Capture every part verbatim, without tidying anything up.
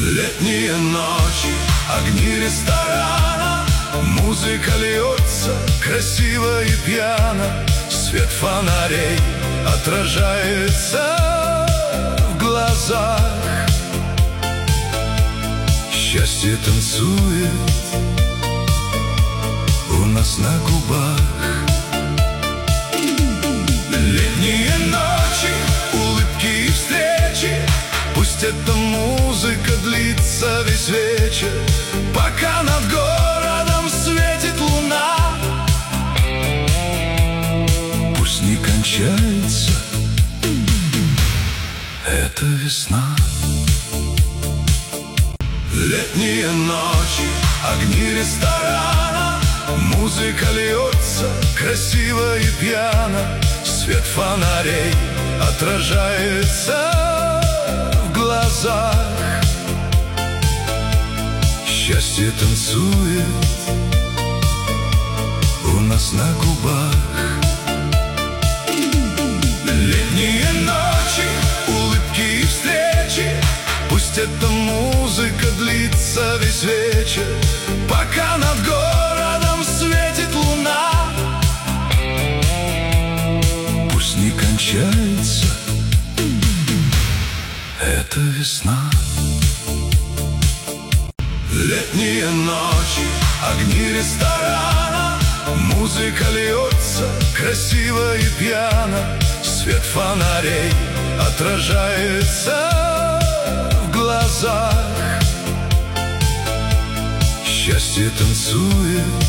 Летние ночи, огни ресторана, музыка льется красиво и пьяно. Свет фонарей отражается в глазах. Счастье танцует у нас на губах. Летние ночи, улыбки и встречи, пусть эта музыка длится весь вечер, пока над городом светит луна. Пусть не кончается эта весна. Летние ночи, огни ресторана, музыка льется красиво и пьяно. Свет фонарей отражается в глазах. Счастье танцует у нас на губах. Летние ночи, улыбки и встречи, пусть эта музыка длится весь вечер, пока над городом светит луна. Пусть не кончается эта весна. Летние ночи, огни ресторана, музыка льется красиво и пьяно. Свет фонарей отражается в глазах. Счастье танцует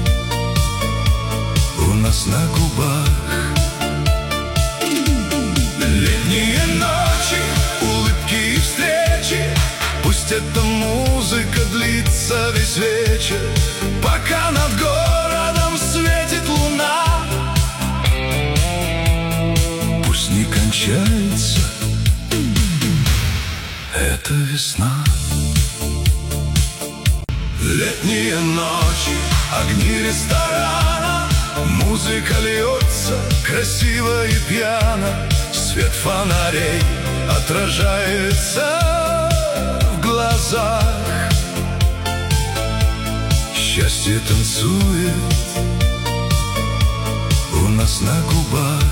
у нас на губах. Летние ночи, улыбки и встречи, пусть эта музыка длится весь вечер, пока над городом светит луна. Пусть не кончается эта весна. Летние ночи, огни ресторана, музыка льется красиво и пьяно. Свет фонарей отражается в глазах. Счастье танцует у нас на губах.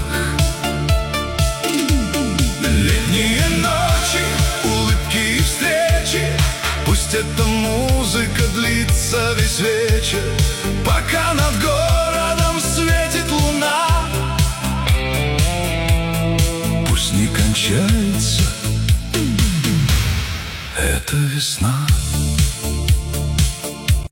Летние ночи, улыбки и встречи, пусть эта музыка длится весь вечер, пока над городом светит луна. Пусть не кончается эта весна.